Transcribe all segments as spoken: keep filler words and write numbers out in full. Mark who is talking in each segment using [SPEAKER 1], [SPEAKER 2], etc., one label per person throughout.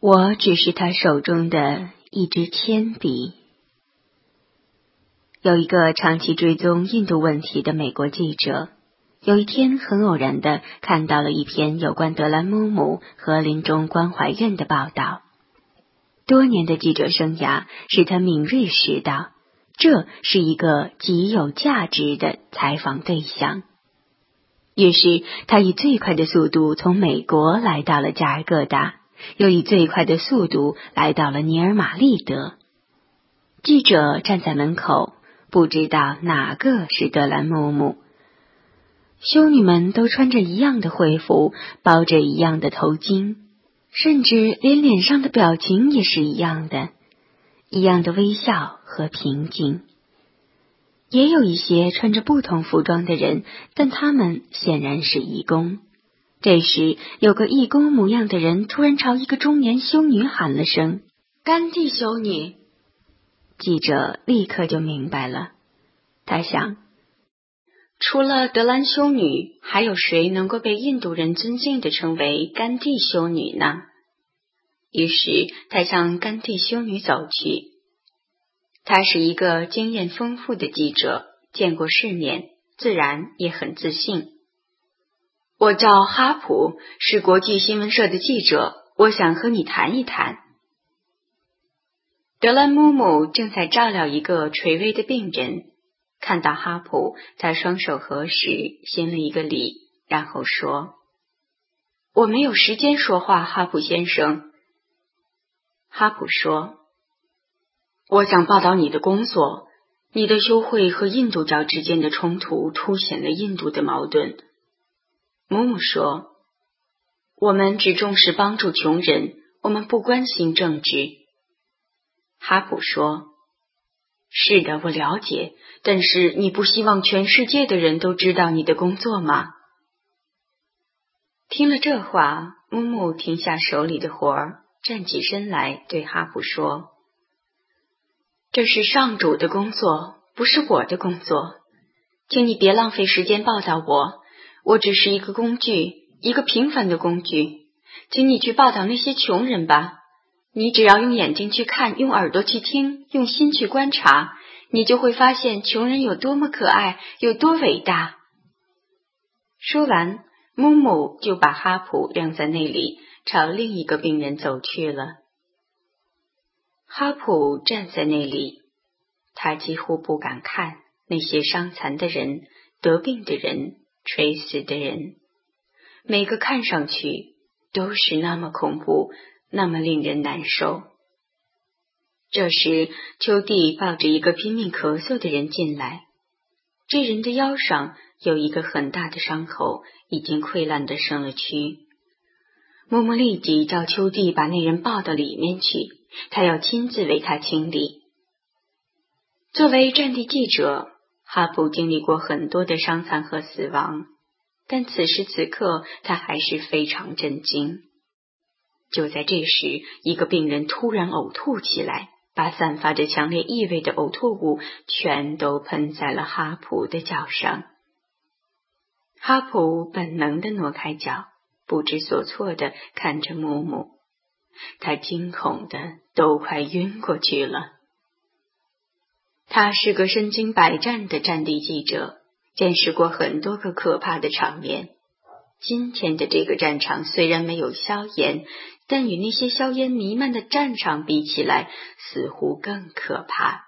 [SPEAKER 1] 我只是他手中的一支铅笔。有一个长期追踪印度问题的美国记者，有一天很偶然地看到了一篇有关德兰姆姆和临终关怀院的报道。多年的记者生涯使他敏锐识到，这是一个极有价值的采访对象。于是他以最快的速度从美国来到了加尔各答，又以最快的速度来到了尼尔马利德。记者站在门口，不知道哪个是德兰姆姆。修女们都穿着一样的会服，包着一样的头巾，甚至连脸上的表情也是一样的，一样的微笑和平静。也有一些穿着不同服装的人，但他们显然是义工。这时，有个义工模样的人突然朝一个中年修女喊了声：“甘地修女！”记者立刻就明白了，他想，除了德兰修女，还有谁能够被印度人尊敬地称为甘地修女呢？于是他向甘地修女走去。他是一个经验丰富的记者，见过世面，自然也很自信。我叫哈普，是国际新闻社的记者，我想和你谈一谈。德兰姆姆正在照料一个垂危的病人，看到哈普，他双手合十，行了一个礼，然后说：“我没有时间说话，哈普先生。”哈普说：“我想报道你的工作，你的修会和印度教之间的冲突凸显了印度的矛盾。”姆姆说：“我们只重视帮助穷人，我们不关心政治。”哈普说：“是的，我了解，但是你不希望全世界的人都知道你的工作吗？”听了这话，姆姆停下手里的活儿，站起身来对哈普说：“这是上主的工作，不是我的工作，请你别浪费时间报道我，我只是一个工具，一个平凡的工具，请你去报道那些穷人吧。你只要用眼睛去看，用耳朵去听，用心去观察，你就会发现穷人有多么可爱，有多伟大。”说完，姆姆就把哈普晾在那里，朝另一个病人走去了。哈普站在那里，他几乎不敢看那些伤残的人、得病的人、垂死的人，每个看上去都是那么恐怖，那么令人难受。这时，丘蒂抱着一个拼命咳嗽的人进来，这人的腰上有一个很大的伤口，已经溃烂得生了蛆。姆姆立即叫丘蒂把那人抱到里面去，他要亲自为他清理。作为战地记者，哈普经历过很多的伤残和死亡，但此时此刻他还是非常震惊。就在这时，一个病人突然呕吐起来，把散发着强烈异味的呕吐物全都喷在了哈普的脚上。哈普本能地挪开脚，不知所措地看着姆姆，他惊恐的都快晕过去了。他是个身经百战的战地记者，见识过很多个可怕的场面。今天的这个战场虽然没有硝烟，但与那些硝烟弥漫的战场比起来，似乎更可怕。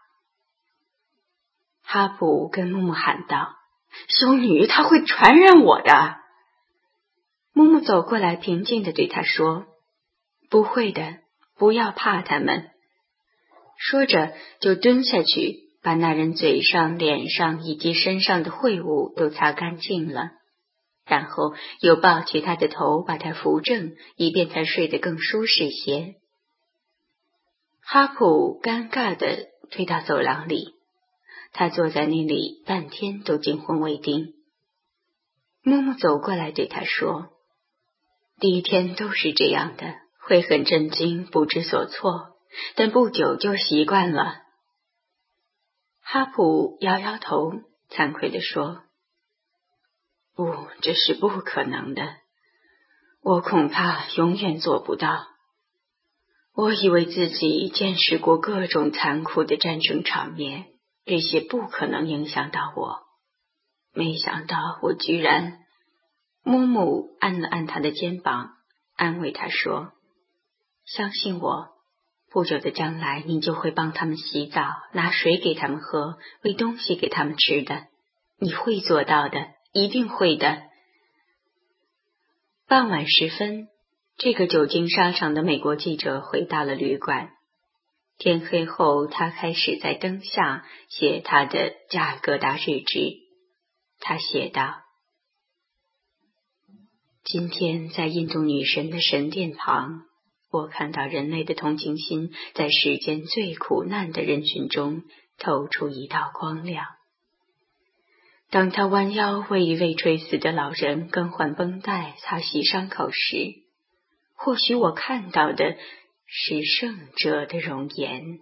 [SPEAKER 1] 哈普跟木木喊道：“修女，她会传染我的。”木木走过来，平静地对他说：“不会的，不要怕他们。”说着就蹲下去，把那人嘴上、脸上以及身上的秽物都擦干净了，然后又抱起他的头，把他扶正，以便他睡得更舒适些。哈普尴尬地退到走廊里，他坐在那里半天都惊魂未定。木木走过来对他说：“第一天都是这样的，会很震惊，不知所措，但不久就习惯了。”哈普摇摇头，惭愧地说：“不，这是不可能的，我恐怕永远做不到。” 我以为自己见识过各种残酷的战争场面，这些不可能影响到我。没想到我居然……木木按了按他的肩膀，安慰他说：相信我，不久的将来你就会帮他们洗澡，拿水给他们喝，喂东西给他们吃的。你会做到的，一定会的。傍晚时分，这个久经沙场的美国记者回到了旅馆。天黑后，他开始在灯下写他的加尔各答日志。他写道：今天在印度女神的神殿旁，我看到人类的同情心在世间最苦难的人群中透出一道光亮。当他弯腰为一位垂死的老人更换绷带、擦洗伤口时，或许我看到的是圣者的容颜。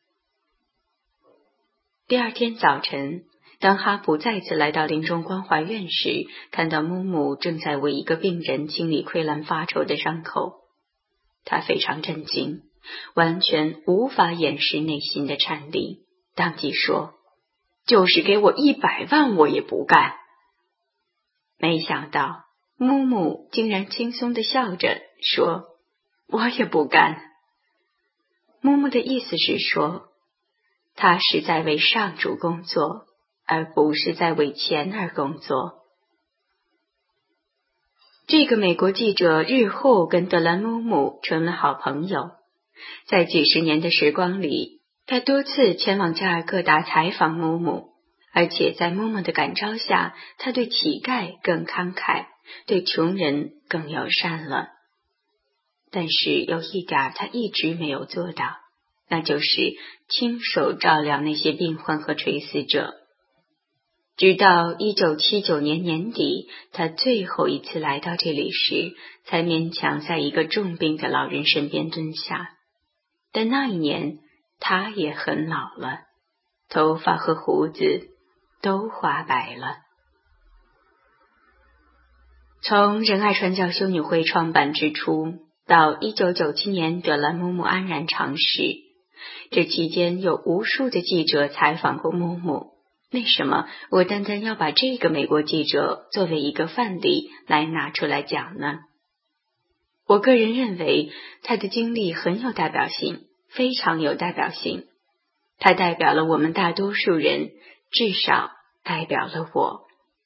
[SPEAKER 1] 第二天早晨，当哈普再次来到临终关怀院时，看到木木正在为一个病人清理溃烂发臭的伤口，他非常震惊，完全无法掩饰内心的颤栗，当即说：就是给我一百万我也不干。没想到木木竟然轻松地笑着说：我也不干。木木的意思是说，他是在为上主工作，而不是在为钱而工作。这个美国记者日后跟德兰木木成了好朋友，在几十年的时光里，他多次前往加尔各答采访木木，而且在木木的感召下，他对乞丐更慷慨，对穷人更友善了。但是有一点他一直没有做到，那就是亲手照料那些病患和垂死者。直到一九七九年年底，他最后一次来到这里时，才勉强在一个重病的老人身边蹲下。但那一年他也很老了，头发和胡子都花白了。从仁爱传教修女会创办之初到一九九七年德兰木木安然长逝，这期间有无数的记者采访过木木。为什么我单单要把这个美国记者作为一个范例来拿出来讲呢？我个人认为他的经历很有代表性，非常有代表性。他代表了我们大多数人，至少代表了我。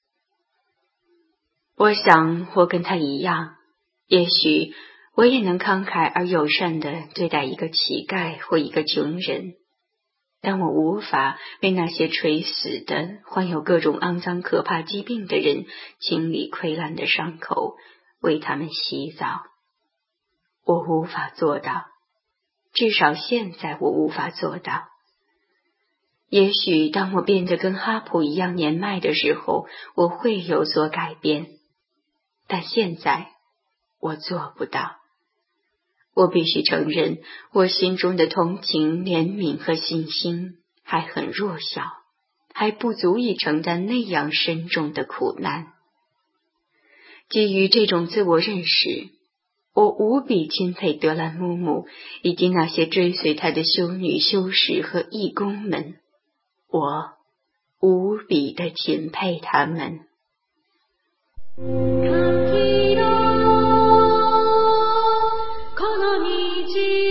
[SPEAKER 1] 我想我跟他一样，也许我也能慷慨而友善地对待一个乞丐或一个穷人，但我无法为那些垂死的、患有各种肮脏可怕疾病的人清理溃烂的伤口，为他们洗澡。我无法做到，至少现在我无法做到。也许当我变得跟哈普一样年迈的时候，我会有所改变，但现在我做不到。我必须承认，我心中的同情、怜悯和信心还很弱小，还不足以承担那样深重的苦难。基于这种自我认识，我无比钦佩德兰木木以及那些追随他的修女、修士和义工们，我无比的钦佩他们。この虹